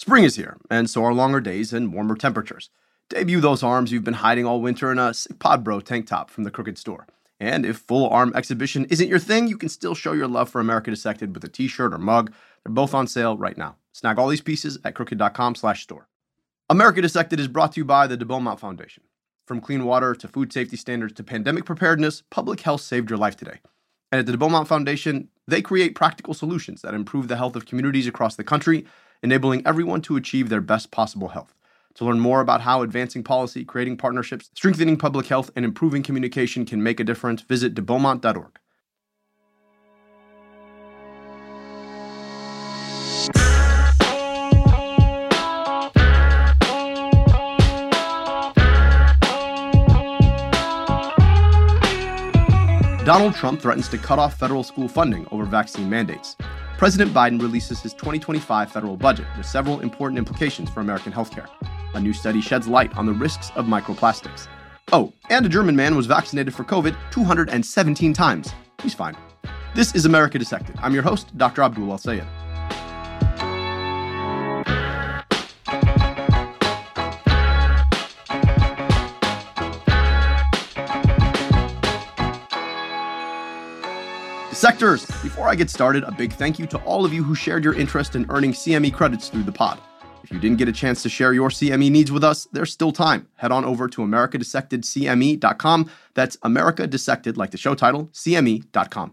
Spring is here, and so are longer days and warmer temperatures. Debut those arms you've been hiding all winter in a sick Pod Bro tank top from the Crooked Store. And if full arm exhibition isn't your thing, you can still show your love for America Dissected with a t-shirt or mug. They're both on sale right now. Snag all these pieces at crooked.com/store. America Dissected is brought to you by the De Beaumont Foundation. From clean water to food safety standards to pandemic preparedness, public health saved your life today. And at the De Beaumont Foundation, they create practical solutions that improve the health of communities across the country, enabling everyone to achieve their best possible health. To learn more about how advancing policy, creating partnerships, strengthening public health, and improving communication can make a difference, visit debeaumont.org. Donald Trump threatens to cut off federal school funding over vaccine mandates. President Biden releases his 2025 federal budget with several important implications for American healthcare. A new study sheds light on the risks of microplastics. Oh, and a German man was vaccinated for COVID 217 times. He's fine. This is America Dissected. I'm your host, Dr. Abdul El-Sayed. Dissectors, before I get started, a big thank you to all of you who shared your interest in earning CME credits through the pod. If you didn't get a chance to share your CME needs with us, there's still time. Head on over to americadissectedcme.com. That's America Dissected, like the show title, CME.com.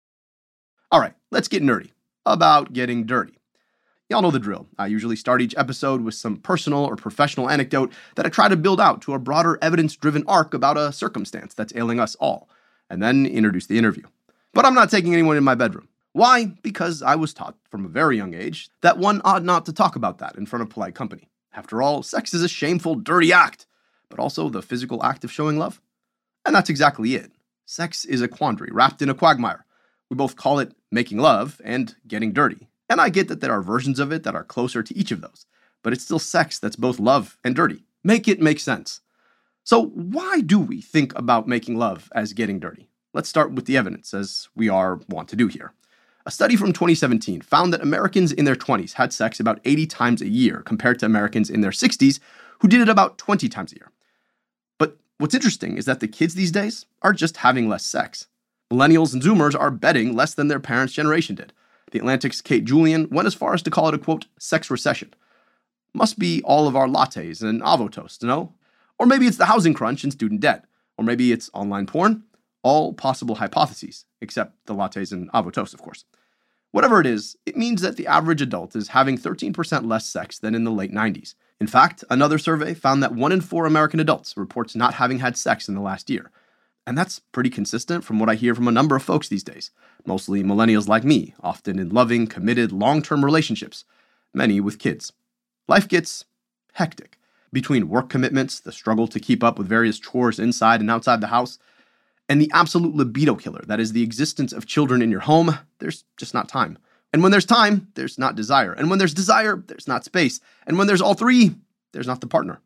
All right, let's get nerdy about getting dirty. Y'all know the drill. I usually start each episode with some personal or professional anecdote that I try to build out to a broader evidence-driven arc about a circumstance that's ailing us all, and then introduce the interview. But I'm not taking anyone in my bedroom. Why? Because I was taught from a very young age that one ought not to talk about that in front of polite company. After all, sex is a shameful, dirty act, but also the physical act of showing love. And that's exactly it. Sex is a quandary wrapped in a quagmire. We both call it making love and getting dirty. And I get that there are versions of it that are closer to each of those, but it's still sex that's both love and dirty. Make it make sense. So why do we think about making love as getting dirty? Let's start with the evidence, as we are wont to do here. A study from 2017 found that Americans in their 20s had sex about 80 times a year compared to Americans in their 60s who did it about 20 times a year. But what's interesting is that the kids these days are just having less sex. Millennials and Zoomers are betting less than their parents' generation did. The Atlantic's Kate Julian went as far as to call it a, quote, sex recession. Must be all of our lattes and avo toast, no? Or maybe it's the housing crunch and student debt. Or maybe it's online porn. All possible hypotheses, except the lattes and avo toast, of course. Whatever it is, it means that the average adult is having 13% less sex than in the late 90s. In fact, another survey found that 1 in 4 American adults reports not having had sex in the last year. And that's pretty consistent from what I hear from a number of folks these days, mostly millennials like me, often in loving, committed, long-term relationships, many with kids. Life gets hectic. Between work commitments, the struggle to keep up with various chores inside and outside the house, and the absolute libido killer, that is the existence of children in your home, there's just not time. And when there's time, there's not desire. And when there's desire, there's not space. And when there's all three, there's not the partner.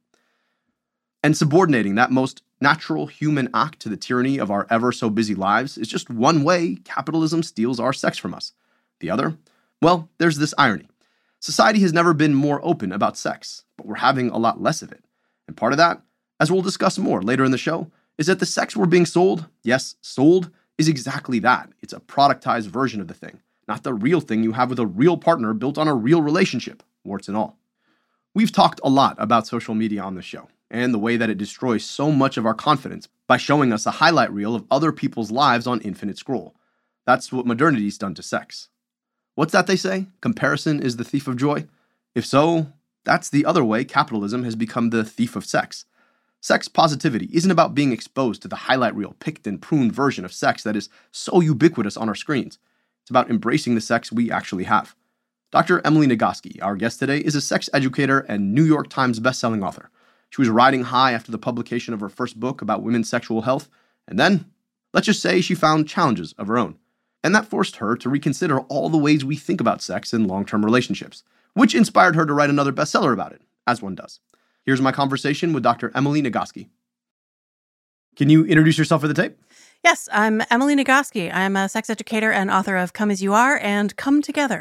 And subordinating that most natural human act to the tyranny of our ever so busy lives is just one way capitalism steals our sex from us. The other? Well, there's this irony. Society has never been more open about sex, but we're having a lot less of it. And part of that, as we'll discuss more later in the show, is that the sex we're being sold, yes, sold, is exactly that. It's a productized version of the thing, not the real thing you have with a real partner built on a real relationship, warts and all. We've talked a lot about social media on the show, and the way that it destroys so much of our confidence by showing us a highlight reel of other people's lives on infinite scroll. That's what modernity's done to sex. What's that they say? Comparison is the thief of joy? If so, that's the other way capitalism has become the thief of sex. Sex positivity isn't about being exposed to the highlight reel, picked and pruned version of sex that is so ubiquitous on our screens. It's about embracing the sex we actually have. Dr. Emily Nagoski, our guest today, is a sex educator and New York Times bestselling author. She was riding high after the publication of her first book about women's sexual health, and then, let's just say she found challenges of her own. And that forced her to reconsider all the ways we think about sex in long-term relationships, which inspired her to write another bestseller about it, as one does. Here's my conversation with Dr. Emily Nagoski. Can you introduce yourself for the tape? Yes, I'm Emily Nagoski. I'm a sex educator and author of Come As You Are and Come Together.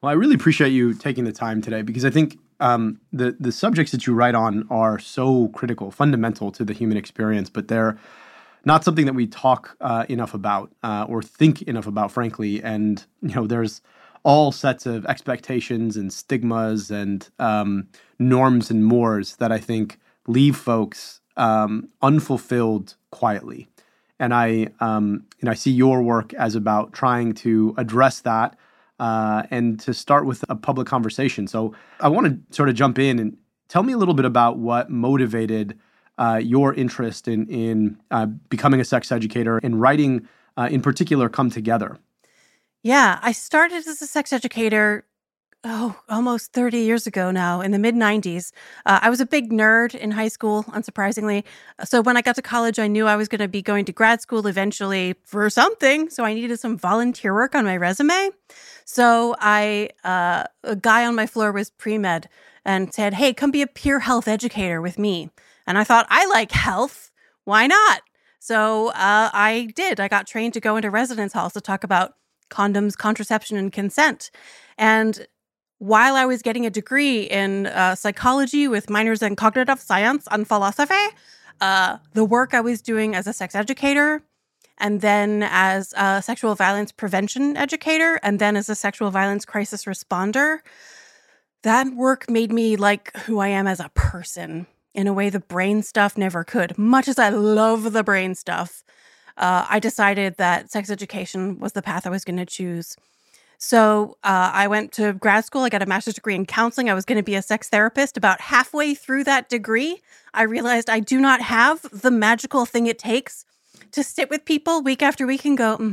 Well, I really appreciate you taking the time today because I think the subjects that you write on are so critical, fundamental to the human experience, but they're not something that we talk enough about or think enough about, frankly. And, there's all sets of expectations and stigmas and norms and mores that I think leave folks unfulfilled quietly. And I see your work as about trying to address that and to start with a public conversation. So I want to sort of jump in and tell me a little bit about what motivated your interest in becoming a sex educator and writing, in particular, Come Together. Yeah, I started as a sex educator, almost 30 years ago now, in the mid-90s. I was a big nerd in high school, unsurprisingly. So when I got to college, I knew I was going to be going to grad school eventually for something. So I needed some volunteer work on my resume. So a guy on my floor was pre-med and said, "Hey, come be a peer health educator with me." And I thought, I like health. Why not? So I did. I got trained to go into residence halls to talk about condoms, contraception, and consent. And while I was getting a degree in psychology with minors in cognitive science and philosophy, the work I was doing as a sex educator, and then as a sexual violence prevention educator, and then as a sexual violence crisis responder, that work made me like who I am as a person in a way the brain stuff never could. Much as I love the brain stuff, I decided that sex education was the path I was going to choose. So I went to grad school. I got a master's degree in counseling. I was going to be a sex therapist. About halfway through that degree, I realized I do not have the magical thing it takes to sit with people week after week and go,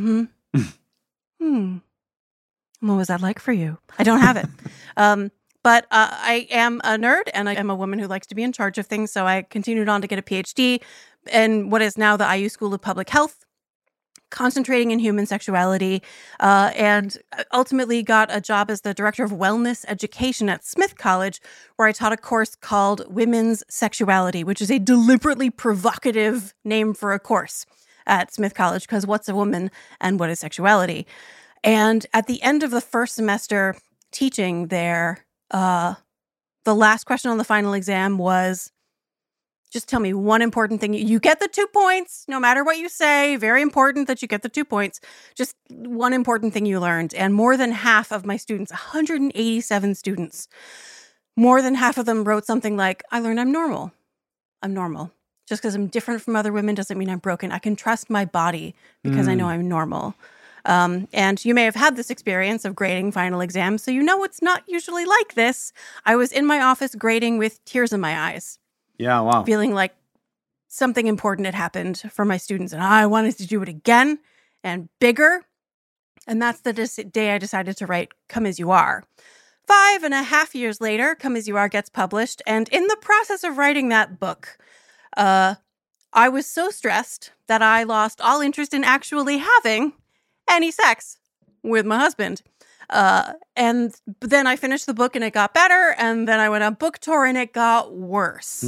what was that like for you? I don't have it. But I am a nerd and I am a woman who likes to be in charge of things. So I continued on to get a PhD in what is now the IU School of Public Health, concentrating in human sexuality, and ultimately got a job as the director of wellness education at Smith College, where I taught a course called Women's Sexuality, which is a deliberately provocative name for a course at Smith College, because what's a woman and what is sexuality? And at the end of the first semester teaching there, the last question on the final exam was, just tell me one important thing. You get the 2 points, no matter what you say. Very important that you get the 2 points. Just one important thing you learned. And more than half of my students, 187 students, more than half of them wrote something like, I learned I'm normal. I'm normal. Just because I'm different from other women doesn't mean I'm broken. I can trust my body because I know I'm normal. And you may have had this experience of grading final exams, so you know it's not usually like this. I was in my office grading with tears in my eyes. Yeah, wow. Feeling like something important had happened for my students, and I wanted to do it again and bigger. And that's the day I decided to write Come As You Are. 5.5 years later, Come As You Are gets published. And in the process of writing that book, I was so stressed that I lost all interest in actually having any sex with my husband. But then I finished the book and it got better. And then I went on book tour and it got worse.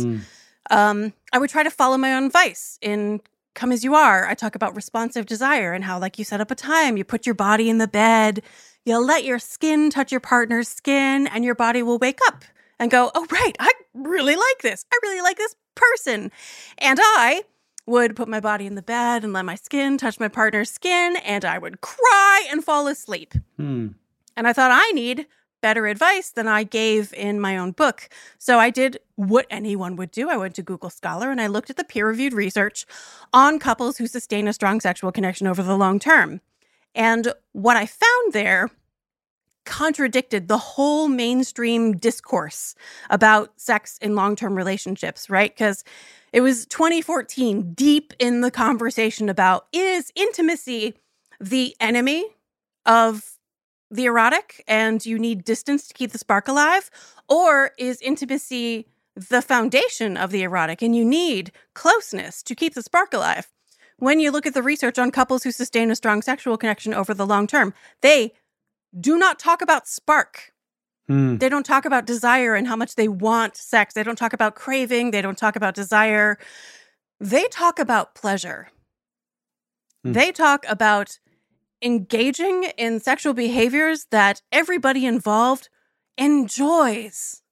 I would try to follow my own advice. In Come As You Are, I talk about responsive desire and how, like, you set up a time, you put your body in the bed, you'll let your skin touch your partner's skin, and your body will wake up and go, oh, right, I really like this. I really like this person. And I would put my body in the bed and let my skin touch my partner's skin, and I would cry and fall asleep. And I thought, I need better advice than I gave in my own book. So I did what anyone would do. I went to Google Scholar and I looked at the peer-reviewed research on couples who sustain a strong sexual connection over the long term. And what I found there contradicted the whole mainstream discourse about sex in long-term relationships, right? Because it was 2014, deep in the conversation about, is intimacy the enemy of the erotic and you need distance to keep the spark alive? Or is intimacy the foundation of the erotic and you need closeness to keep the spark alive? When you look at the research on couples who sustain a strong sexual connection over the long term, they do not talk about spark. They don't talk about desire and how much they want sex. They don't talk about craving. They don't talk about desire. They talk about pleasure. They talk about engaging in sexual behaviors that everybody involved enjoys,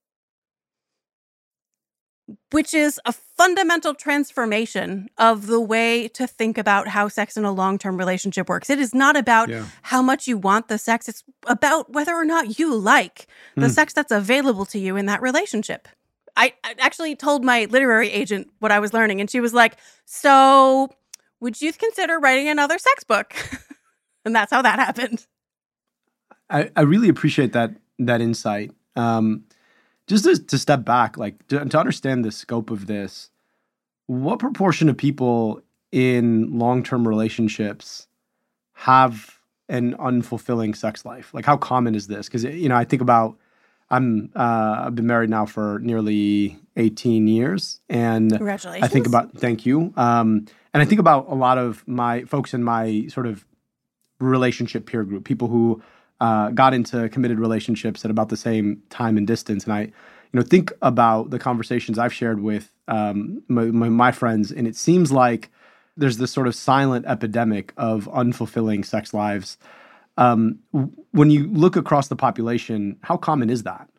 which is a fundamental transformation of the way to think about how sex in a long-term relationship works. It is not about how much you want the sex. It's about whether or not you like the sex that's available to you in that relationship. I actually told my literary agent what I was learning, and she was like, so would you consider writing another sex book? And that's how that happened. I really appreciate that insight. Just to step back, like to understand the scope of this, what proportion of people in long-term relationships have an unfulfilling sex life? Like, how common is this? Because, I think about, I've been married now for nearly 18 years. And congratulations. I think about, thank you. And I think about a lot of my folks in my sort of relationship peer group, people who got into committed relationships at about the same time and distance. And I, think about the conversations I've shared with my friends, and it seems like there's this sort of silent epidemic of unfulfilling sex lives. When you look across the population, how common is that?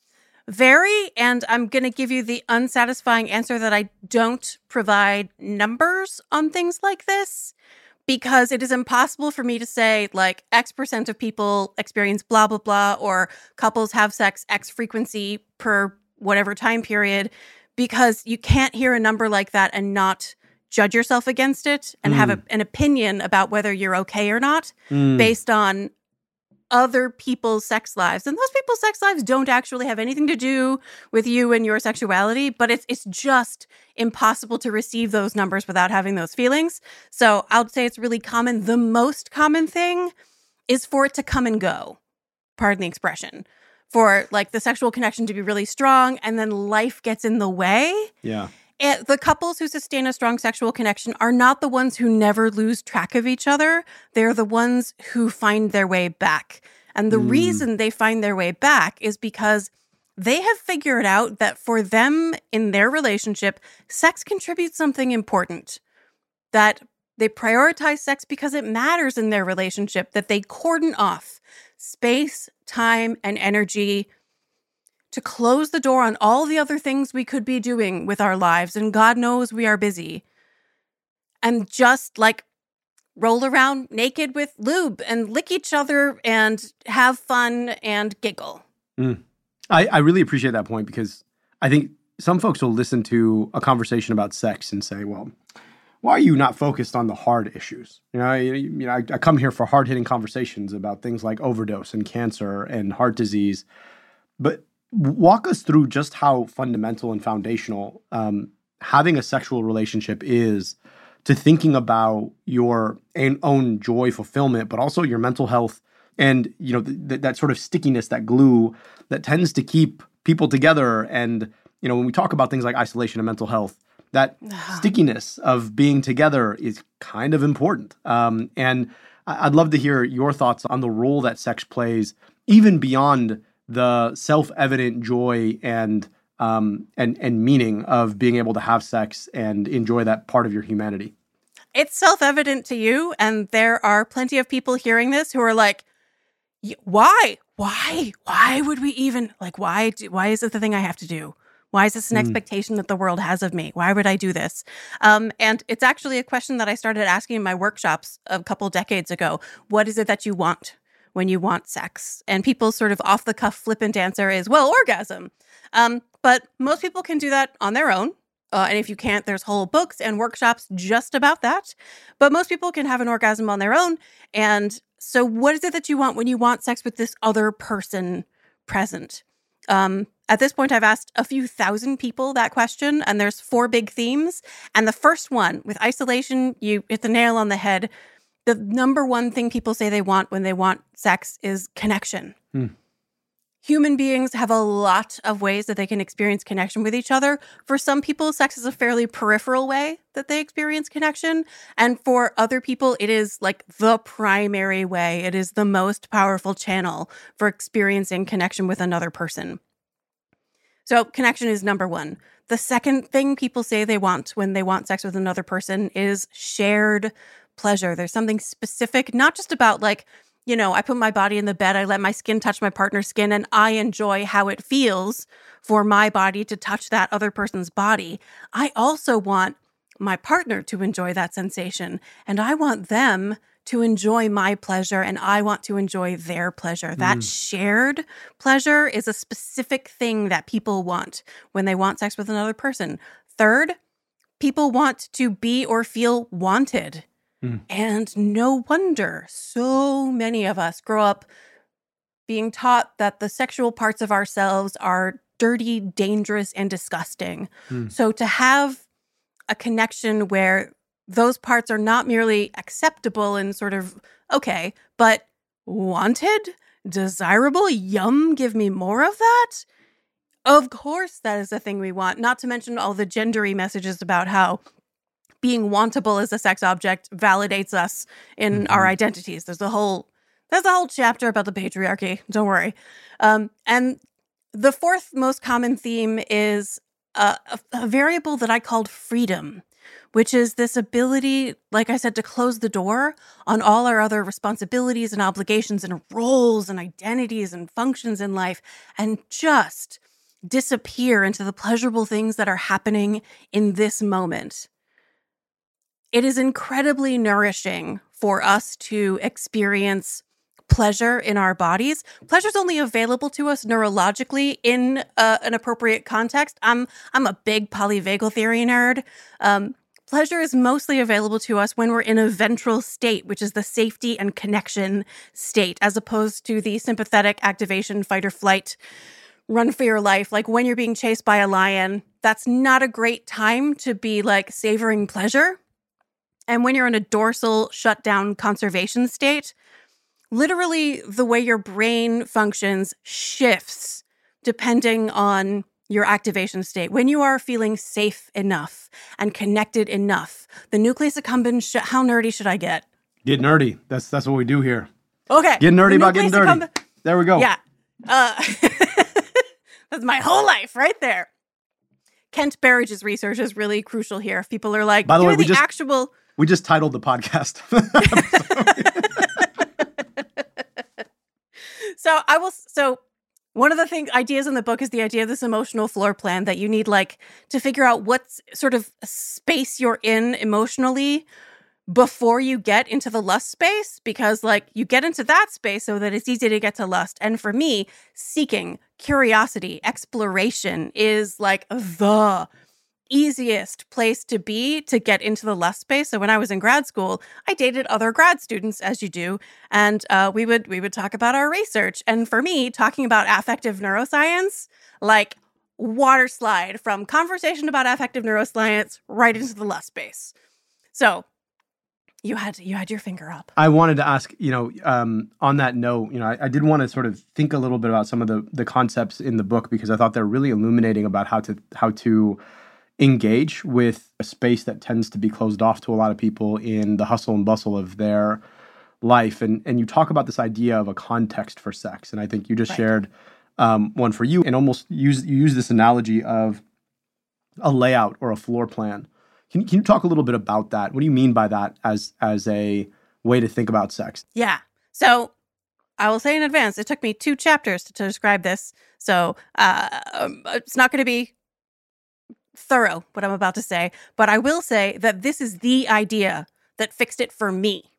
Very, and I'm going to give you the unsatisfying answer that I don't provide numbers on things like this, because it is impossible for me to say, like, X% of people experience blah, blah, blah, or couples have sex X frequency per whatever time period, because you can't hear a number like that and not judge yourself against it and have an opinion about whether you're okay or not based on other people's sex lives. And those people's sex lives don't actually have anything to do with you and your sexuality, but it's just impossible to receive those numbers without having those feelings. So I would say it's really common. The most common thing is for it to come and go, pardon the expression, for like the sexual connection to be really strong and then life gets in the way. Yeah. And the couples who sustain a strong sexual connection are not the ones who never lose track of each other. They're the ones who find their way back. And the reason they find their way back is because they have figured out that for them in their relationship, sex contributes something important, that they prioritize sex because it matters in their relationship, that they cordon off space, time, and energy to close the door on all the other things we could be doing with our lives, and God knows we are busy, and just like roll around naked with lube and lick each other and have fun and giggle. I really appreciate that point, because I think some folks will listen to a conversation about sex and say, well, why are you not focused on the hard issues? I come here for hard-hitting conversations about things like overdose and cancer and heart disease, but walk us through just how fundamental and foundational having a sexual relationship is to thinking about your own joy, fulfillment, but also your mental health and, that sort of stickiness, that glue that tends to keep people together. And, when we talk about things like isolation and mental health, that stickiness of being together is kind of important. And I'd love to hear your thoughts on the role that sex plays, even beyond the self-evident joy and meaning of being able to have sex and enjoy that part of your humanity. It's self-evident to you, and there are plenty of people hearing this who are like, why would we even, like, why is it the thing I have to do? Why is this an expectation that the world has of me? Why would I do this? And it's actually a question that I started asking in my workshops a couple decades ago. What is it that you want when you want sex? And people's sort of off-the-cuff flippant answer is, well, orgasm. But most people can do that on their own. And if you can't, there's whole books and workshops just about that. But most people can have an orgasm on their own. And so what is it that you want when you want sex with this other person present? At this point, I've asked a few thousand people that question, and there's 4 big themes. And the first one, with isolation, you hit the nail on the head. The number one thing people say they want when they want sex is connection. Human beings have a lot of ways that they can experience connection with each other. For some people, sex is a fairly peripheral way that they experience connection. And for other people, it is like the primary way. It is the most powerful channel for experiencing connection with another person. So connection is number one. The second thing people say they want when they want sex with another person is shared pleasure. There's something specific, not just about like, I put my body in the bed, I let my skin touch my partner's skin, and I enjoy how it feels for my body to touch that other person's body. I also want my partner to enjoy that sensation, and I want them to enjoy my pleasure, and I want to enjoy their pleasure. That shared pleasure is a specific thing that people want when they want sex with another person. Third, people want to be or feel wanted. And no wonder so many of us grow up being taught that the sexual parts of ourselves are dirty, dangerous, and disgusting. So to have a connection where those parts are not merely acceptable and sort of okay, but wanted, desirable, yum, give me more of that. Of course, that is the thing we want, not to mention all the gendery messages about how being wantable as a sex object validates us in our identities. There's a whole chapter about the patriarchy. Don't worry. And the fourth most common theme is a variable that I called freedom, which is this ability, like I said, to close the door on all our other responsibilities and obligations and roles and identities and functions in life and just disappear into the pleasurable things that are happening in this moment. It is incredibly nourishing for us to experience pleasure in our bodies. Pleasure is only available to us neurologically in an appropriate context. I'm a big polyvagal theory nerd. Pleasure is mostly available to us when we're in a ventral state, which is the safety and connection state, as opposed to the sympathetic activation, fight or flight, run for your life. Like when you're being chased by a lion, that's not a great time to be like savoring pleasure. And when you're in a dorsal shutdown conservation state, literally the way your brain functions shifts depending on your activation state. When you are feeling safe enough and connected enough, the nucleus accumbens, how nerdy should I get? Get nerdy. That's what we do here. Okay. Get nerdy about getting dirty. There we go. Yeah. That's my whole life right there. Kent Berridge's research is really crucial here. If people are like, by the way, we just titled the podcast. So one of the ideas in the book is the idea of this emotional floor plan that you need like to figure out what sort of space you're in emotionally before you get into the lust space, because like you get into that space so that it's easy to get to lust. And for me, seeking, curiosity, exploration is like the easiest place to be to get into the lust space. So when I was in grad school, I dated other grad students, as you do, and we would talk about our research. And for me, talking about affective neuroscience, like water slide from conversation about affective neuroscience right into the lust space. So you had your finger up. I wanted to ask, on that note, I did want to sort of think a little bit about some of the concepts in the book, because I thought they're really illuminating about how to engage with a space that tends to be closed off to a lot of people in the hustle and bustle of their life. And you talk about this idea of a context for sex. And I think you just shared one for you, and almost use this analogy of a layout or a floor plan. Can you talk a little bit about that? What do you mean by that as a way to think about sex? Yeah. So I will say in advance, it took me 2 chapters to describe this. So it's not going to be thorough, what I'm about to say, but I will say that this is the idea that fixed it for me.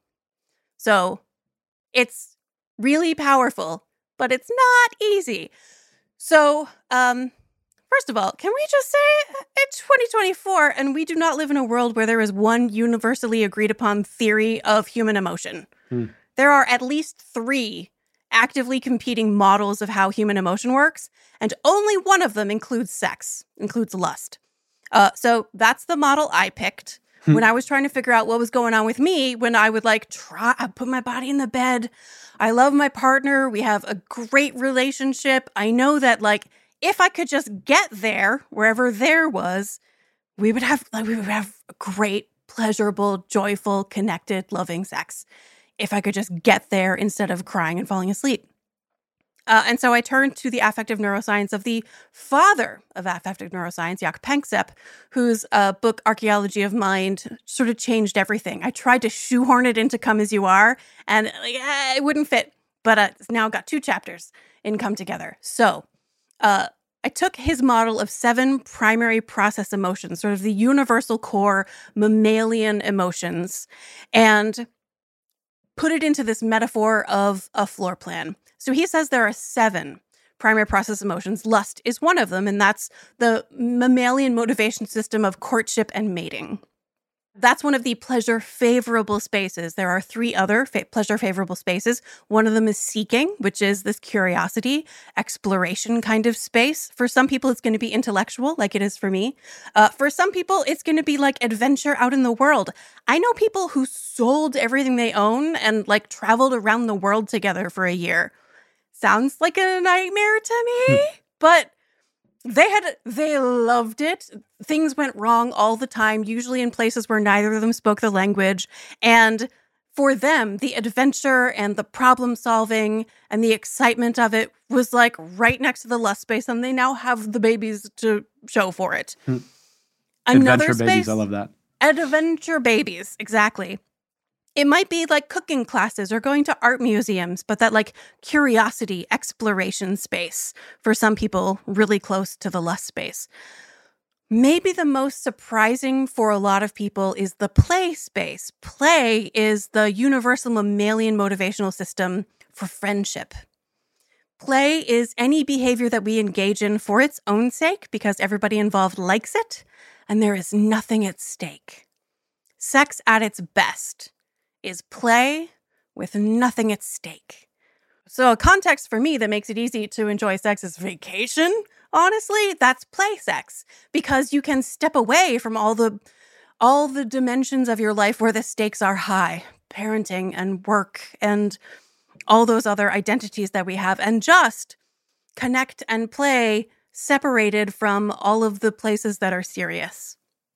So it's really powerful, but it's not easy. So, first of all, can we just say it's 2024 and we do not live in a world where there is one universally agreed upon theory of human emotion. There are at least 3 actively competing models of how human emotion works, and only one of them includes sex, includes lust. So that's the model I picked when I was trying to figure out what was going on with me, when I would I put my body in the bed. I love my partner. We have a great relationship. I know that if I could just get there, wherever there was, we would have great, pleasurable, joyful, connected, loving sex. If I could just get there instead of crying and falling asleep. And so I turned to the affective neuroscience of the father of affective neuroscience, Jaak Panksepp, whose book, Archaeology of Mind, sort of changed everything. I tried to shoehorn it into Come As You Are, and it wouldn't fit. But it's now got 2 chapters in Come Together. So I took his model of 7 primary process emotions, sort of the universal core mammalian emotions, and put it into this metaphor of a floor plan. So he says there are 7 primary process emotions. Lust is one of them, and that's the mammalian motivation system of courtship and mating. That's one of the pleasure-favorable spaces. There are 3 other pleasure-favorable spaces. One of them is seeking, which is this curiosity, exploration kind of space. For some people, it's going to be intellectual, like it is for me. For some people, it's going to be like adventure out in the world. I know people who sold everything they own and like traveled around the world together for a year. Sounds like a nightmare to me, but they loved it. Things went wrong all the time, usually in places where neither of them spoke the language. And for them, the adventure and the problem solving and the excitement of it was like right next to the lust space, and they now have the babies to show for it. Adventure babies, I love that. Adventure babies, exactly. It might be like cooking classes or going to art museums, but that like curiosity, exploration space for some people really close to the lust space. Maybe the most surprising for a lot of people is the play space. Play is the universal mammalian motivational system for friendship. Play is any behavior that we engage in for its own sake because everybody involved likes it, and there is nothing at stake. Sex at its best is play with nothing at stake. So a context for me that makes it easy to enjoy sex is vacation. Honestly, that's play sex, because you can step away from all the dimensions of your life where the stakes are high, parenting and work and all those other identities that we have, and just connect and play separated from all of the places that are serious.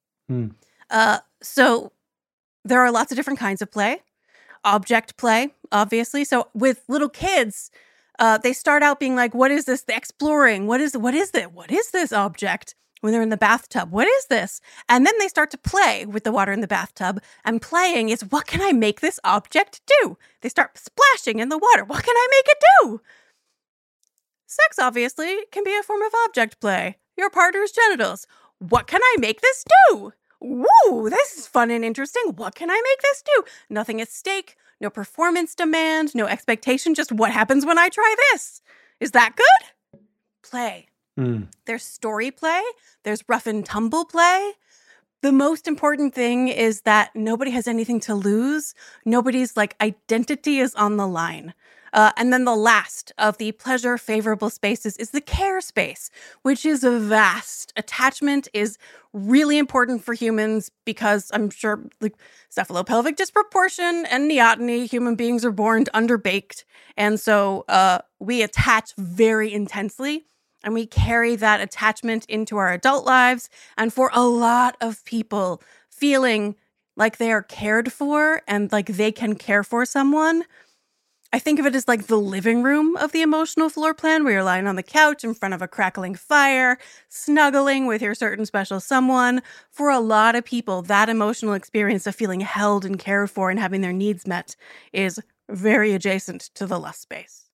So there are lots of different kinds of play. Object play, obviously. So with little kids, they start out being like, what is this? They're exploring. What is this object? When they're in the bathtub, what is this? And then they start to play with the water in the bathtub. And playing is, what can I make this object do? They start splashing in the water. What can I make it do? Sex, obviously, can be a form of object play. Your partner's genitals. What can I make this do? Woo, this is fun and interesting. What can I make this do? Nothing at stake, no performance demand, no expectation, just what happens when I try this? Is that good? Play. There's story play. There's rough and tumble play. The most important thing is that nobody has anything to lose. Nobody's like identity is on the line. And then the last of the pleasure-favorable spaces is the care space, which is vast. Attachment is really important for humans because I'm sure like cephalopelvic disproportion and neoteny, human beings are born underbaked. And so we attach very intensely, and we carry that attachment into our adult lives. And for a lot of people, feeling like they are cared for and like they can care for someone, I think of it as like the living room of the emotional floor plan, where you're lying on the couch in front of a crackling fire, snuggling with your certain special someone. For a lot of people, that emotional experience of feeling held and cared for and having their needs met is very adjacent to the lust space.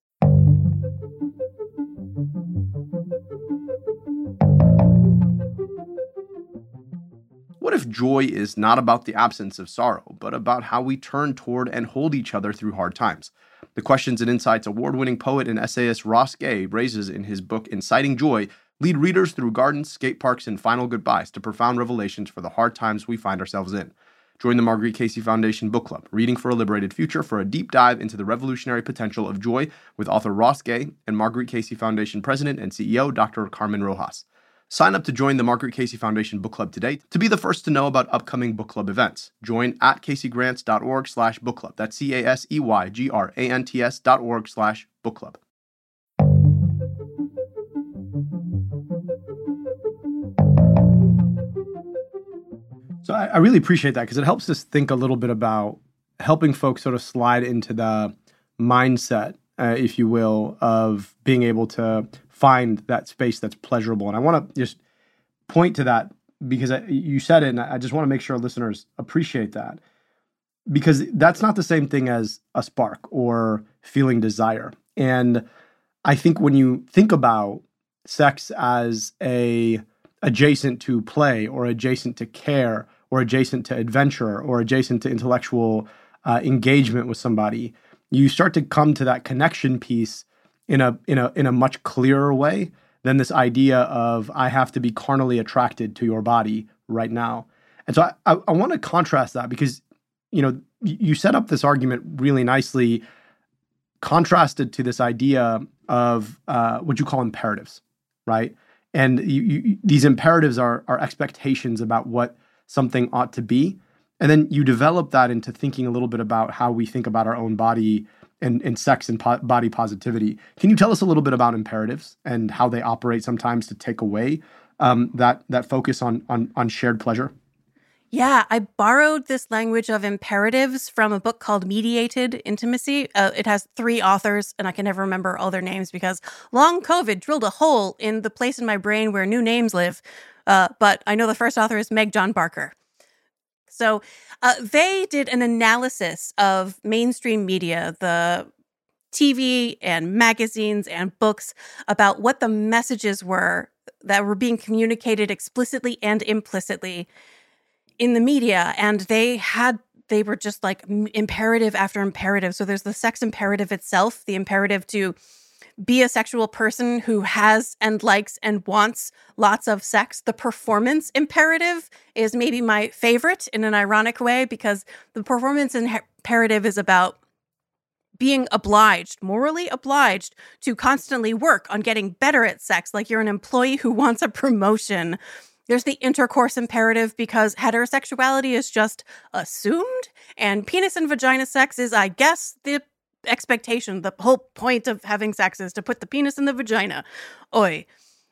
What if joy is not about the absence of sorrow, but about how we turn toward and hold each other through hard times? The questions and insights award-winning poet and essayist Ross Gay raises in his book Inciting Joy lead readers through gardens, skate parks, and final goodbyes to profound revelations for the hard times we find ourselves in. Join the Marguerite Casey Foundation Book Club, Reading for a Liberated Future, for a deep dive into the revolutionary potential of joy with author Ross Gay and Marguerite Casey Foundation President and CEO Dr. Carmen Rojas. Sign up to join the Marguerite Casey Foundation Book Club today to be the first to know about upcoming book club events. Join at caseygrants.org/book club. That's CASEYGRANTS.org/book club. So I really appreciate that, because it helps us think a little bit about helping folks sort of slide into the mindset if you will, of being able to find that space that's pleasurable. And I want to just point to that because you said it, and I just want to make sure listeners appreciate that. Because that's not the same thing as a spark or feeling desire. And I think when you think about sex as adjacent to play or adjacent to care or adjacent to adventure or adjacent to intellectual engagement with somebody, you start to come to that connection piece in a much clearer way than this idea of I have to be carnally attracted to your body right now. And so I want to contrast that because you set up this argument really nicely, contrasted to this idea of what you call imperatives, right? And these imperatives are expectations about what something ought to be. And then you develop that into thinking a little bit about how we think about our own body and sex and body positivity. Can you tell us a little bit about imperatives and how they operate sometimes to take away that focus on shared pleasure? Yeah, I borrowed this language of imperatives from a book called Mediated Intimacy. It has 3 authors, and I can never remember all their names because long COVID drilled a hole in the place in my brain where new names live. But I know the first author is Meg John Barker. So they did an analysis of mainstream media, the TV and magazines and books, about what the messages were that were being communicated explicitly and implicitly in the media. And they were just like imperative after imperative. So there's the sex imperative itself, the imperative to be a sexual person who has and likes and wants lots of sex. The performance imperative is maybe my favorite in an ironic way because the performance imperative is about being obliged, morally obliged to constantly work on getting better at sex, like you're an employee who wants a promotion. There's the intercourse imperative because heterosexuality is just assumed, and penis and vagina sex is, I guess, the expectation. The whole point of having sex is to put the penis in the vagina. Oi.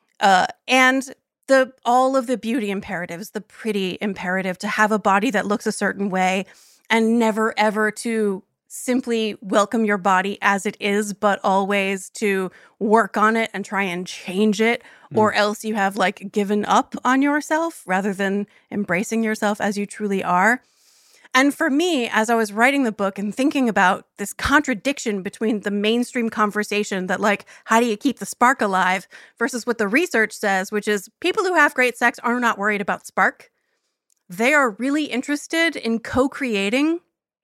And all of the beauty imperatives, the pretty imperative to have a body that looks a certain way and never ever to simply welcome your body as it is, but always to work on it and try and change it, or else you have like given up on yourself rather than embracing yourself as you truly are. And for me, as I was writing the book and thinking about this contradiction between the mainstream conversation that like, how do you keep the spark alive versus what the research says, which is people who have great sex are not worried about spark. They are really interested in co-creating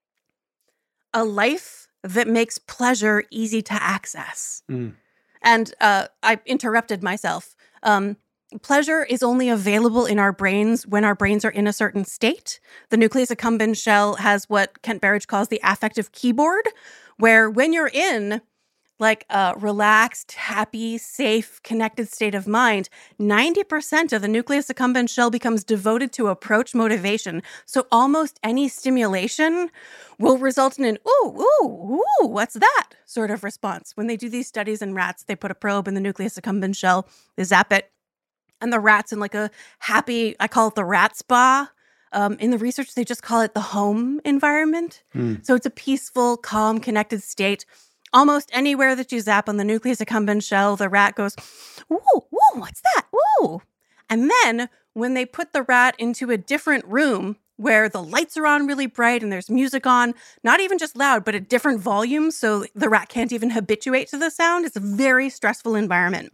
a life that makes pleasure easy to access. And I interrupted myself. Pleasure is only available in our brains when our brains are in a certain state. The nucleus accumbens shell has what Kent Berridge calls the affective keyboard, where when you're in like a relaxed, happy, safe, connected state of mind, 90% of the nucleus accumbens shell becomes devoted to approach motivation. So almost any stimulation will result in an, ooh, what's that sort of response. When they do these studies in rats, they put a probe in the nucleus accumbens shell, they zap it, and the rat's in like a happy, I call it the rat spa. In the research, they just call it the home environment. So it's a peaceful, calm, connected state. Almost anywhere that you zap on the nucleus accumbens shell, the rat goes, ooh, what's that? Ooh. And then when they put the rat into a different room where the lights are on really bright and there's music on, not even just loud, but at different volumes, so the rat can't even habituate to the sound. It's a very stressful environment.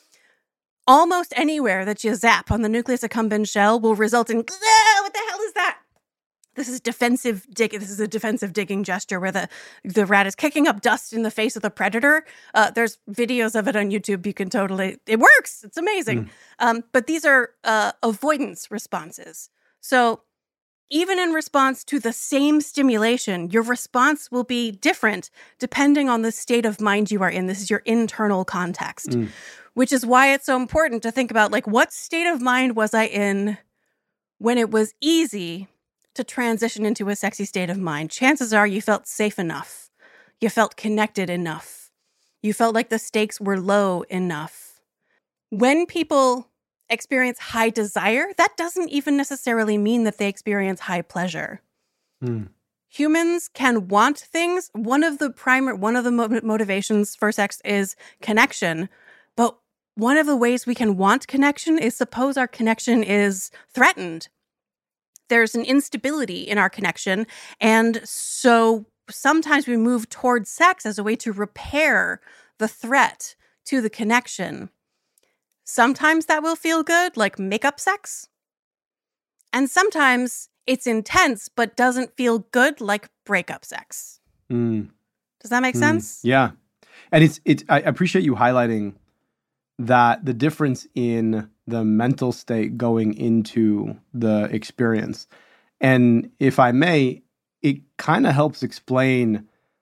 Almost anywhere that you zap on the nucleus accumbens shell will result in, what the hell is that? This is a defensive digging gesture where the rat is kicking up dust in the face of the predator. There's videos of it on YouTube. You can it works. It's amazing. But these are avoidance responses. So even in response to the same stimulation, your response will be different depending on the state of mind you are in. This is your internal context, which is why it's so important to think about, like, what state of mind was I in when it was easy to transition into a sexy state of mind? Chances are you felt safe enough. You felt connected enough. You felt like the stakes were low enough. When people experience high desire, that doesn't even necessarily mean that they experience high pleasure. Humans can want things. One of the motivations for sex is connection. But one of the ways we can want connection is suppose our connection is threatened. There's an instability in our connection. And so sometimes we move towards sex as a way to repair the threat to the connection. Sometimes that will feel good, like makeup sex. And sometimes it's intense, but doesn't feel good, like breakup sex. Does that make sense? Yeah. And I appreciate you highlighting that the difference in the mental state going into the experience. And if I may, it kind of helps explain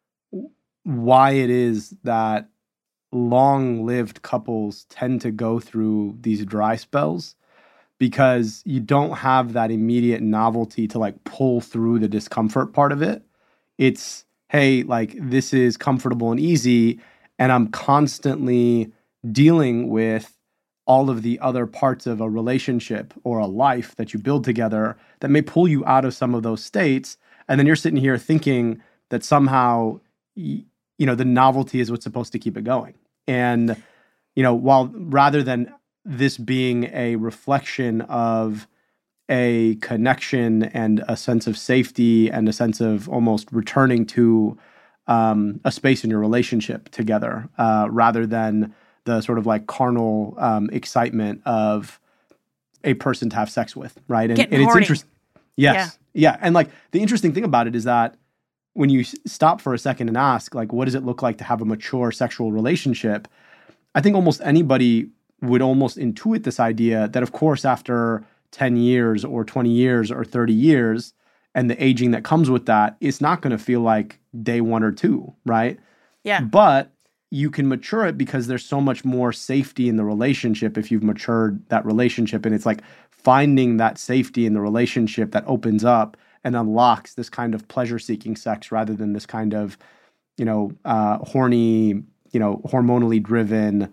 why it is that long-lived couples tend to go through these dry spells, because you don't have that immediate novelty to like pull through the discomfort part of it. It's, hey, like this is comfortable and easy, and I'm constantly dealing with all of the other parts of a relationship or a life that you build together that may pull you out of some of those states. And then you're sitting here thinking that somehow, the novelty is what's supposed to keep it going. And, while rather than this being a reflection of a connection and a sense of safety and a sense of almost returning to a space in your relationship together, rather than the sort of like carnal excitement of a person to have sex with, right? And it's interesting. Yes. Yeah. And like the interesting thing about it is that when you stop for a second and ask, like, what does it look like to have a mature sexual relationship? I think almost anybody would almost intuit this idea that, of course, after 10 years or 20 years or 30 years and the aging that comes with that, it's not going to feel like day one or two, right? Yeah. But you can mature it because there's so much more safety in the relationship if you've matured that relationship. And it's like finding that safety in the relationship that opens up and unlocks this kind of pleasure-seeking sex rather than this kind of, horny, hormonally driven,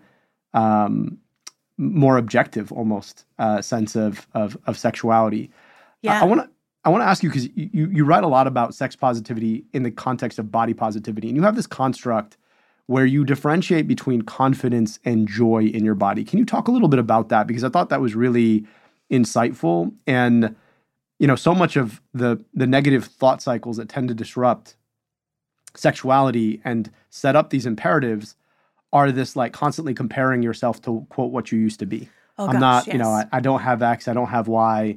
more objective almost sense of sexuality. Yeah. I want to ask you, because you write a lot about sex positivity in the context of body positivity, and you have this construct where you differentiate between confidence and joy in your body. Can you talk a little bit about that? Because I thought that was really insightful. And, so much of the negative thought cycles that tend to disrupt sexuality and set up these imperatives are this like constantly comparing yourself to, quote, what you used to be. Oh, I'm gosh, not, yes. I don't have X, I don't have Y.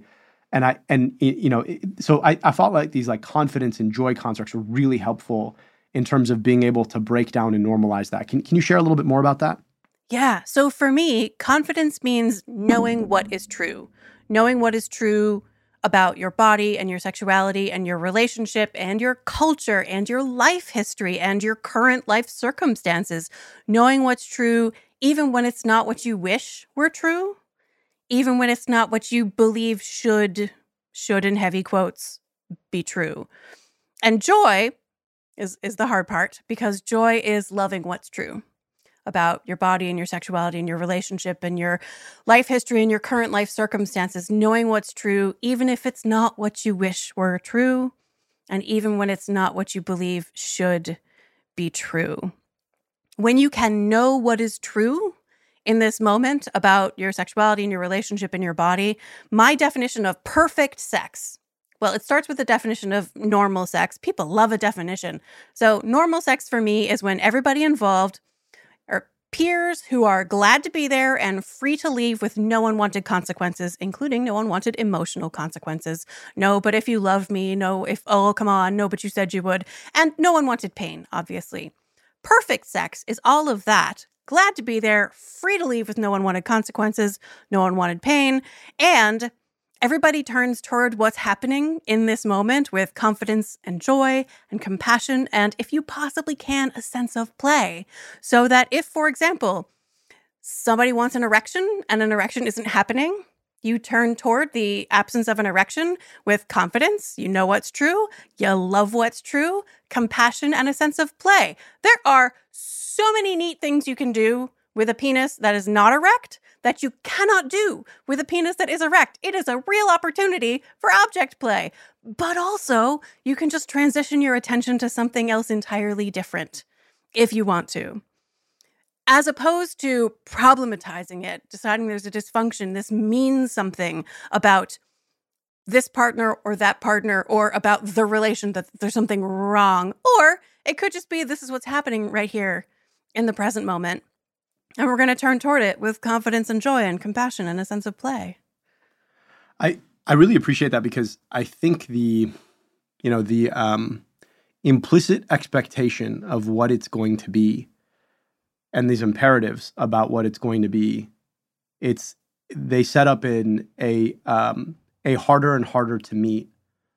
So I felt like these like confidence and joy constructs were really helpful in terms of being able to break down and normalize that. Can you share a little bit more about that? Yeah. So for me, confidence means knowing what is true about your body and your sexuality and your relationship and your culture and your life history and your current life circumstances. Knowing what's true, even when it's not what you wish were true, even when it's not what you believe should in heavy quotes be true. And joy is the hard part, because joy is loving what's true about your body and your sexuality and your relationship and your life history and your current life circumstances, knowing what's true, even if it's not what you wish were true, and even when it's not what you believe should be true. When you can know what is true in this moment about your sexuality and your relationship and your body, my definition of perfect sex, well, it starts with the definition of normal sex. People love a definition. So normal sex for me is when everybody involved are peers who are glad to be there and free to leave with no unwanted consequences, including no unwanted emotional consequences. No, but if you love me. No, if, oh, come on. No, but you said you would. And no unwanted pain, obviously. Perfect sex is all of that. Glad to be there, free to leave with no unwanted consequences, no unwanted pain, and everybody turns toward what's happening in this moment with confidence and joy and compassion and, if you possibly can, a sense of play. So that if, for example, somebody wants an erection and an erection isn't happening, you turn toward the absence of an erection with confidence. You know what's true. You love what's true. Compassion and a sense of play. There are so many neat things you can do with a penis that is not erect that you cannot do with a penis that is erect. It is a real opportunity for object play. But also, you can just transition your attention to something else entirely different if you want to. As opposed to problematizing it, deciding there's a dysfunction, this means something about this partner or that partner, or about the relation, that there's something wrong. Or it could just be this is what's happening right here in the present moment. And we're going to turn toward it with confidence and joy and compassion and a sense of play. I really appreciate that, because I think the implicit expectation of what it's going to be and these imperatives about what it's going to be, they set up in a harder and harder to meet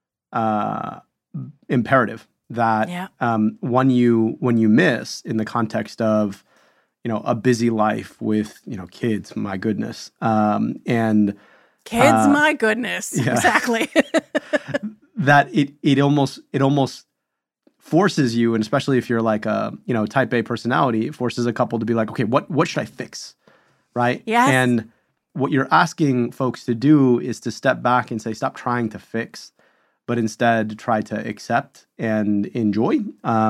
imperative that when you miss in the context of a busy life with kids, my goodness, and kids, my goodness, exactly. That it almost forces you, and especially if you're like a type A personality, it forces a couple to be like, okay, what should I fix, right? Yes. And what you're asking folks to do is to step back and say, stop trying to fix, but instead try to accept and enjoy.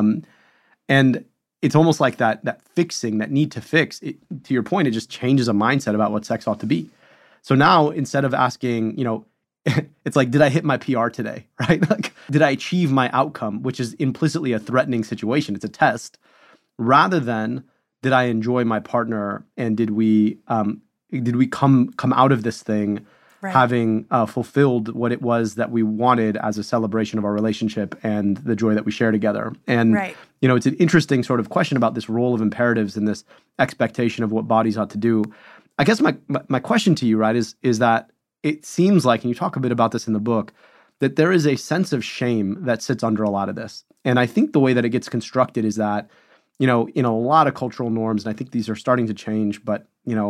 And it's almost like that fixing, that need to fix, to your point, it just changes a mindset about what sex ought to be. So now, instead of asking, it's like, did I hit my PR today, right? Like, did I achieve my outcome, which is implicitly a threatening situation. It's a test. Rather than, did I enjoy my partner, and did we come out of this thing having fulfilled what it was that we wanted as a celebration of our relationship and the joy that we share together. And, it's an interesting sort of question about this role of imperatives and this expectation of what bodies ought to do. I guess my question to you, right, is that it seems like, and you talk a bit about this in the book, that there is a sense of shame that sits under a lot of this. And I think the way that it gets constructed is that, in a lot of cultural norms, and I think these are starting to change, but,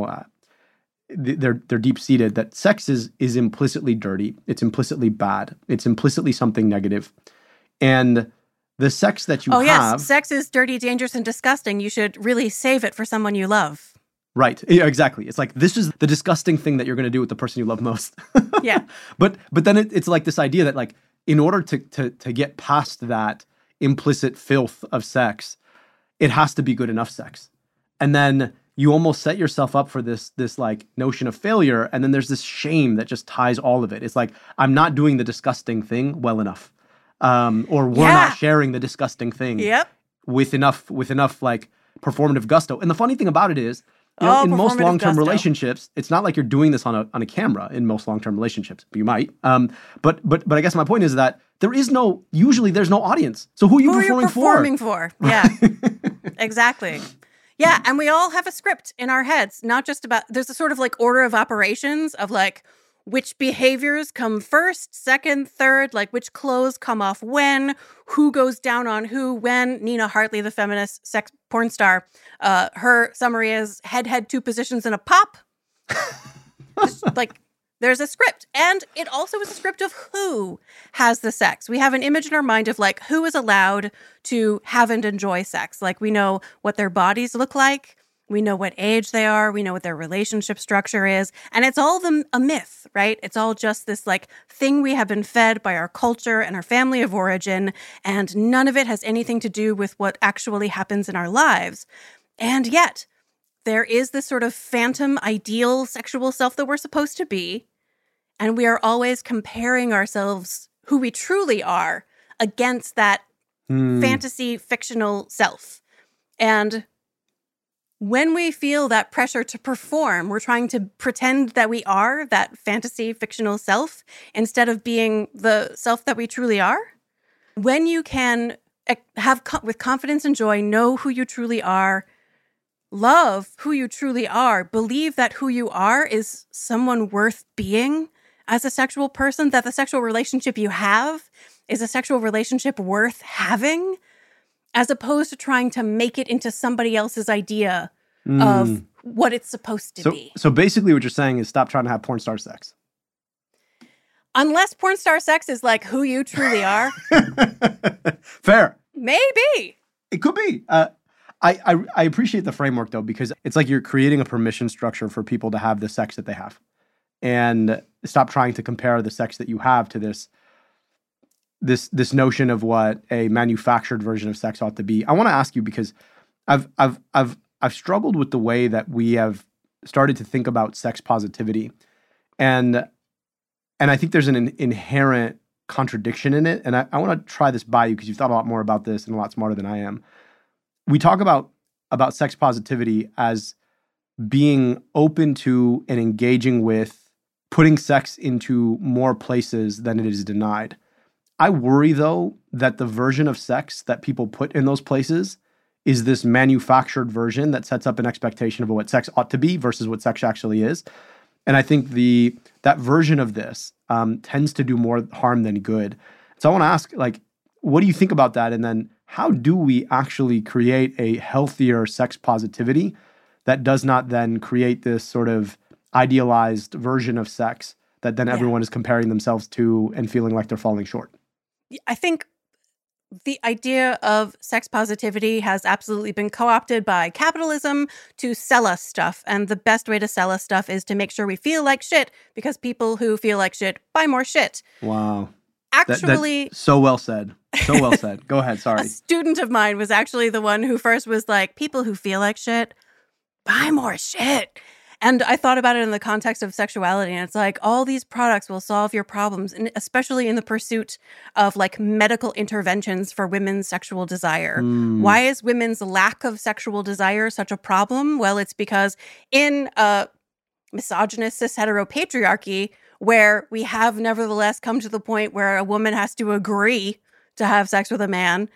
they're deep-seated, that sex is implicitly dirty. It's implicitly bad. It's implicitly something negative. And the sex that you have... yes, sex is dirty, dangerous, and disgusting. You should really save it for someone you love. Right. Yeah, exactly. It's like, this is the disgusting thing that you're going to do with the person you love most. Yeah. But then it's like this idea that, like, in order to get past that implicit filth of sex, it has to be good enough sex. And then you almost set yourself up for this like notion of failure, and then there's this shame that just ties all of it. It's like, I'm not doing the disgusting thing well enough, or we're not sharing the disgusting thing with enough like performative gusto. And the funny thing about it is, in most long-term relationships, it's not like you're doing this on a camera. In most long-term relationships, you might. But I guess my point is that usually there's no audience. So who are you performing for? Yeah, exactly. Yeah, and we all have a script in our heads, not just about, there's a sort of like order of operations of like which behaviors come first, second, third, like which clothes come off when, who goes down on who, when. Nina Hartley, the feminist sex porn star, her summary is head, two positions in a pop. Just like, there's a script. And it also is a script of who has the sex. We have an image in our mind of like who is allowed to have and enjoy sex. Like we know what their bodies look like. We know what age they are. We know what their relationship structure is. And it's all a myth, right? It's all just this like thing we have been fed by our culture and our family of origin. And none of it has anything to do with what actually happens in our lives. And yet, there is this sort of phantom ideal sexual self that we're supposed to be. And we are always comparing ourselves, who we truly are, against that fantasy fictional self. And when we feel that pressure to perform, we're trying to pretend that we are that fantasy fictional self instead of being the self that we truly are. When you can have with confidence and joy, know who you truly are, love who you truly are, believe that who you are is someone worth being as a sexual person, that the sexual relationship you have is a sexual relationship worth having, as opposed to trying to make it into somebody else's idea of what it's supposed to be. So basically what you're saying is stop trying to have porn star sex. Unless porn star sex is like who you truly are. Fair. Maybe. It could be. I appreciate the framework though, because it's like you're creating a permission structure for people to have the sex that they have, and stop trying to compare the sex that you have to this notion of what a manufactured version of sex ought to be. I want to ask you, because I've struggled with the way that we have started to think about sex positivity, and I think there's an inherent contradiction in it. And I want to try this by you, because you've thought a lot more about this and a lot smarter than I am. We talk about sex positivity as being open to and engaging with putting sex into more places than it is denied. I worry, though, that the version of sex that people put in those places is this manufactured version that sets up an expectation of what sex ought to be versus what sex actually is. And I think that version of this tends to do more harm than good. So I want to ask, like, what do you think about that? And then how do we actually create a healthier sex positivity that does not then create this sort of idealized version of sex that then everyone is comparing themselves to and feeling like they're falling short? I think the idea of sex positivity has absolutely been co-opted by capitalism to sell us stuff. And the best way to sell us stuff is to make sure we feel like shit, because people who feel like shit buy more shit. Wow. Actually, so well said. So well said. Go ahead. Sorry. A student of mine was actually the one who first was like, people who feel like shit buy more shit. And I thought about it in the context of sexuality, and it's like, all these products will solve your problems, and especially in the pursuit of like medical interventions for women's sexual desire. Why is women's lack of sexual desire such a problem? Well, it's because in a misogynist cis heteropatriarchy, where we have nevertheless come to the point where a woman has to agree to have sex with a man,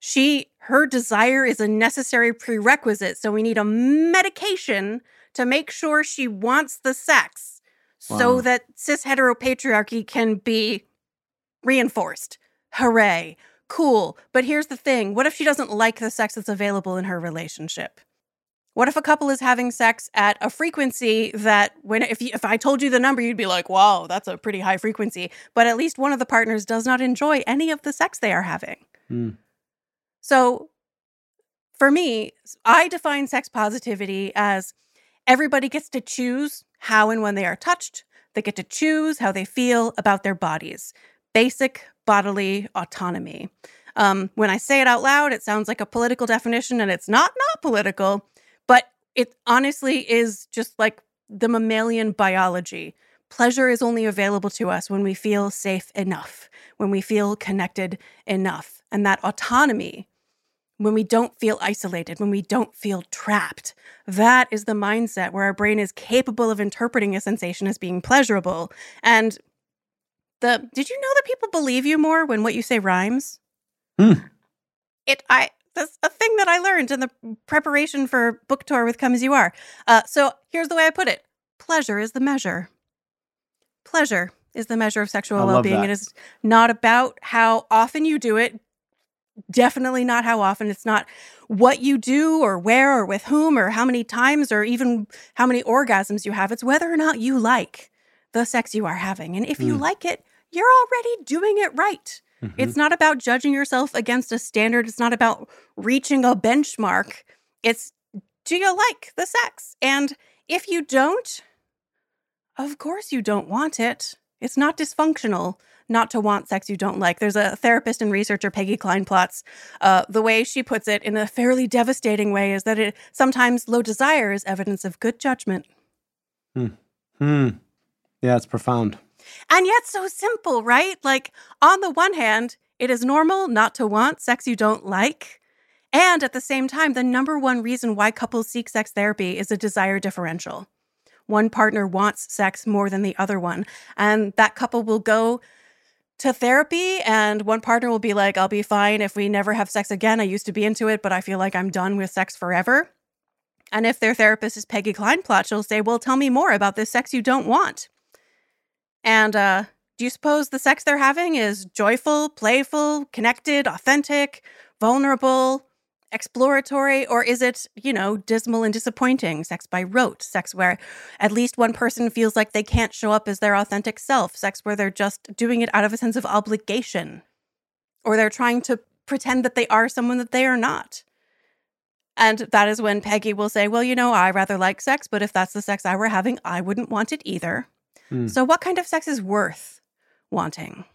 her desire is a necessary prerequisite. So we need a medication to make sure she wants the sex so that cis heteropatriarchy can be reinforced. Hooray. Cool. But here's the thing. What if she doesn't like the sex that's available in her relationship? What if a couple is having sex at a frequency that if I told you the number, you'd be like, wow, that's a pretty high frequency. But at least one of the partners does not enjoy any of the sex they are having. So for me, I define sex positivity as everybody gets to choose how and when they are touched. They get to choose how they feel about their bodies. Basic bodily autonomy. When I say it out loud, it sounds like a political definition, and it's not political, but it honestly is just like the mammalian biology. Pleasure is only available to us when we feel safe enough, when we feel connected enough. And that autonomy, when we don't feel isolated, when we don't feel trapped, that is the mindset where our brain is capable of interpreting a sensation as being pleasurable. And did you know that people believe you more when what you say rhymes? That's a thing that I learned in the preparation for book tour with Come As You Are. So here's the way I put it. Pleasure is the measure. Pleasure is the measure of sexual well-being. It is not about how often you do it. Definitely not how often. It's not what you do or where or with whom or how many times or even how many orgasms you have. It's whether or not you like the sex you are having. And if you like it, you're already doing it right. It's not about judging yourself against a standard. It's not about reaching a benchmark. It's, do you like the sex? And if you don't, of course you don't want it. It's not dysfunctional not to want sex you don't like. There's a therapist and researcher, Peggy Kleinplatz. The way she puts it in a fairly devastating way is that sometimes low desire is evidence of good judgment. Yeah, it's profound. And yet so simple, right? Like, on the one hand, it is normal not to want sex you don't like. And at the same time, the number one reason why couples seek sex therapy is a desire differential. One partner wants sex more than the other one. And that couple will go to therapy, and one partner will be like, I'll be fine if we never have sex again. I used to be into it, but I feel like I'm done with sex forever. And if their therapist is Peggy Kleinplatz, she'll say, well, tell me more about this sex you don't want. And do you suppose the sex they're having is joyful, playful, connected, authentic, vulnerable, exploratory, or is it, dismal and disappointing? Sex by rote, sex where at least one person feels like they can't show up as their authentic self, sex where they're just doing it out of a sense of obligation, or they're trying to pretend that they are someone that they are not. And that is when Peggy will say, well, I rather like sex, but if that's the sex I were having, I wouldn't want it either. So what kind of sex is worth wanting?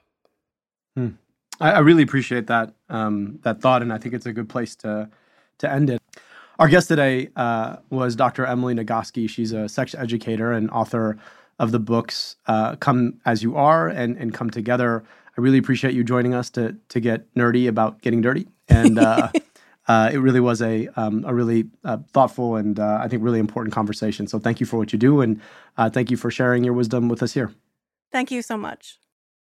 I really appreciate that thought, and I think it's a good place to end it. Our guest today was Dr. Emily Nagoski. She's a sex educator and author of the books Come As You Are and Come Together. I really appreciate you joining us to get nerdy about getting dirty. And it really was a really thoughtful and I think really important conversation. So thank you for what you do, and thank you for sharing your wisdom with us here. Thank you so much.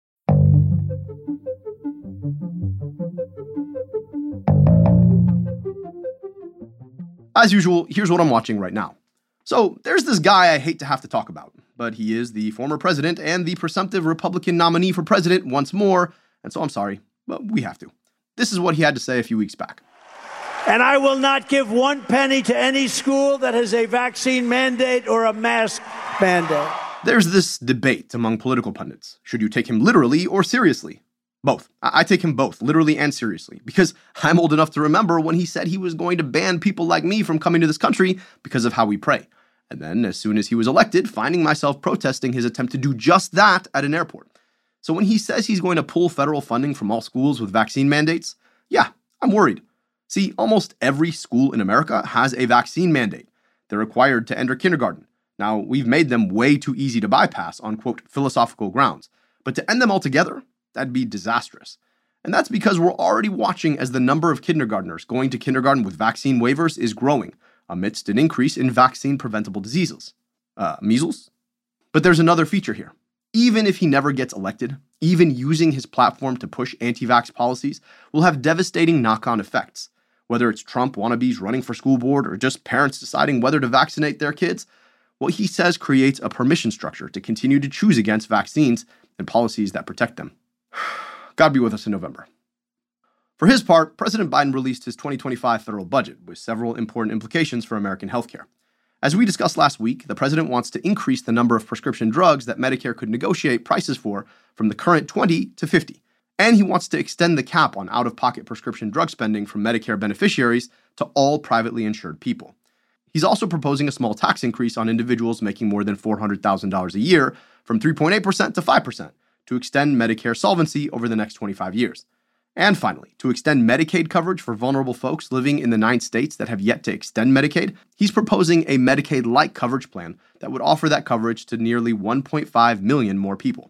As usual, here's what I'm watching right now. So there's this guy I hate to have to talk about, but he is the former president and the presumptive Republican nominee for president once more, and so I'm sorry, but we have to. This is what he had to say a few weeks back. And I will not give 1 penny to any school that has a vaccine mandate or a mask mandate. There's this debate among political pundits. Should you take him literally or seriously? Both. I take him both, literally and seriously, because I'm old enough to remember when he said he was going to ban people like me from coming to this country because of how we pray. And then, as soon as he was elected, finding myself protesting his attempt to do just that at an airport. So when he says he's going to pull federal funding from all schools with vaccine mandates, yeah, I'm worried. See, almost every school in America has a vaccine mandate. They're required to enter kindergarten. Now, we've made them way too easy to bypass on, quote, philosophical grounds. But to end them altogether, that'd be disastrous. And that's because we're already watching as the number of kindergartners going to kindergarten with vaccine waivers is growing, amidst an increase in vaccine-preventable diseases. Measles? But there's another feature here. Even if he never gets elected, even using his platform to push anti-vax policies will have devastating knock-on effects. Whether it's Trump wannabes running for school board or just parents deciding whether to vaccinate their kids, what he says creates a permission structure to continue to choose against vaccines and policies that protect them. God be with us in November. For his part, President Biden released his 2025 federal budget with several important implications for American healthcare. As we discussed last week, the president wants to increase the number of prescription drugs that Medicare could negotiate prices for from the current 20 to 50. And he wants to extend the cap on out-of-pocket prescription drug spending from Medicare beneficiaries to all privately insured people. He's also proposing a small tax increase on individuals making more than $400,000 a year from 3.8% to 5%. To extend Medicare solvency over the next 25 years. And finally, to extend Medicaid coverage for vulnerable folks living in the 9 states that have yet to extend Medicaid, he's proposing a Medicaid-like coverage plan that would offer that coverage to nearly 1.5 million more people.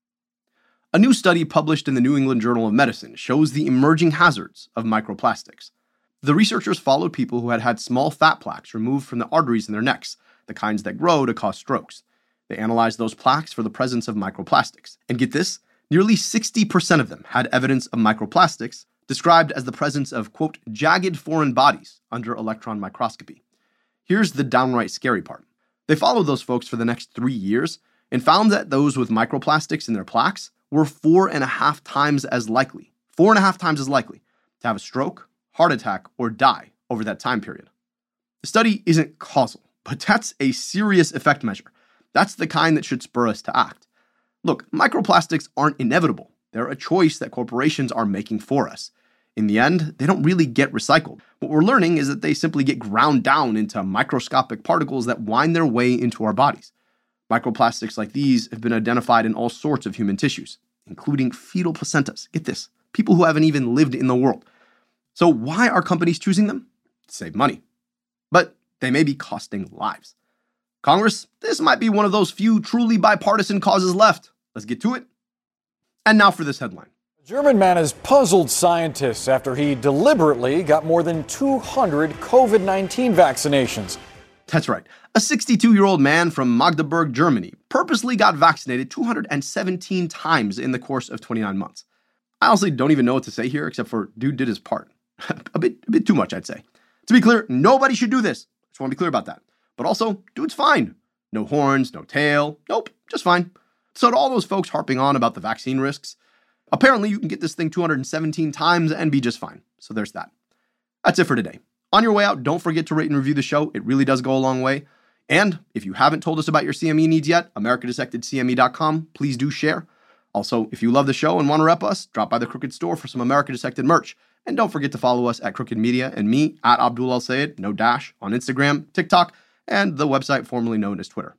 A new study published in the New England Journal of Medicine shows the emerging hazards of microplastics. The researchers followed people who had had small fat plaques removed from the arteries in their necks, the kinds that grow to cause strokes. They analyzed those plaques for the presence of microplastics. And get this, nearly 60% of them had evidence of microplastics, described as the presence of, quote, jagged foreign bodies under electron microscopy. Here's the downright scary part. They followed those folks for the next 3 years and found that those with microplastics in their plaques were 4.5 times as likely to have a stroke, heart attack, or die over that time period. The study isn't causal, but that's a serious effect measure. That's the kind that should spur us to act. Look, microplastics aren't inevitable. They're a choice that corporations are making for us. In the end, they don't really get recycled. What we're learning is that they simply get ground down into microscopic particles that wind their way into our bodies. Microplastics like these have been identified in all sorts of human tissues, including fetal placentas. Get this, people who haven't even lived in the world. So why are companies choosing them? To save money. But they may be costing lives. Congress, this might be one of those few truly bipartisan causes left. Let's get to it. And now for this headline. A German man has puzzled scientists after he deliberately got more than 200 COVID-19 vaccinations. That's right. A 62-year-old man from Magdeburg, Germany, purposely got vaccinated 217 times in the course of 29 months. I honestly don't even know what to say here except for dude did his part. a bit too much, I'd say. To be clear, nobody should do this. Just want to be clear about that. But also, dude's fine. No horns, no tail. Nope, just fine. So to all those folks harping on about the vaccine risks, apparently you can get this thing 217 times and be just fine. So there's that. That's it for today. On your way out, don't forget to rate and review the show. It really does go a long way. And if you haven't told us about your CME needs yet, americadissectedcme.com, please do share. Also, if you love the show and want to rep us, drop by the Crooked Store for some America Dissected merch. And don't forget to follow us at Crooked Media and me at Abdul El Sayed, no dash, on Instagram, TikTok, and the website formerly known as Twitter.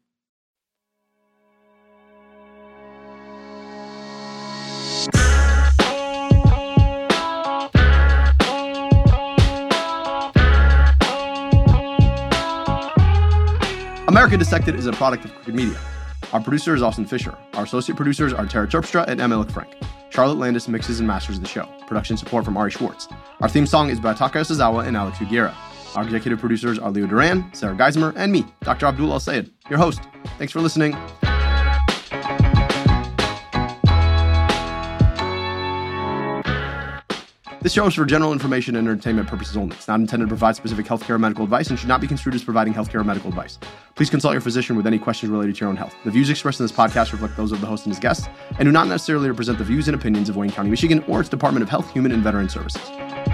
America Dissected is a product of Crooked Media. Our producer is Austin Fisher. Our associate producers are Tara Terpstra and Emma Frank. Charlotte Landis mixes and masters the show. Production support from Ari Schwartz. Our theme song is by Taka Sazawa and Alex Uguera. Our executive producers are Leo Duran, Sarah Geismer, and me, Dr. Abdul El Sayed, your host. Thanks for listening. This show is for general information and entertainment purposes only. It's not intended to provide specific healthcare or medical advice and should not be construed as providing healthcare or medical advice. Please consult your physician with any questions related to your own health. The views expressed in this podcast reflect those of the host and his guests and do not necessarily represent the views and opinions of Wayne County, Michigan, or its Department of Health, Human and Veteran Services.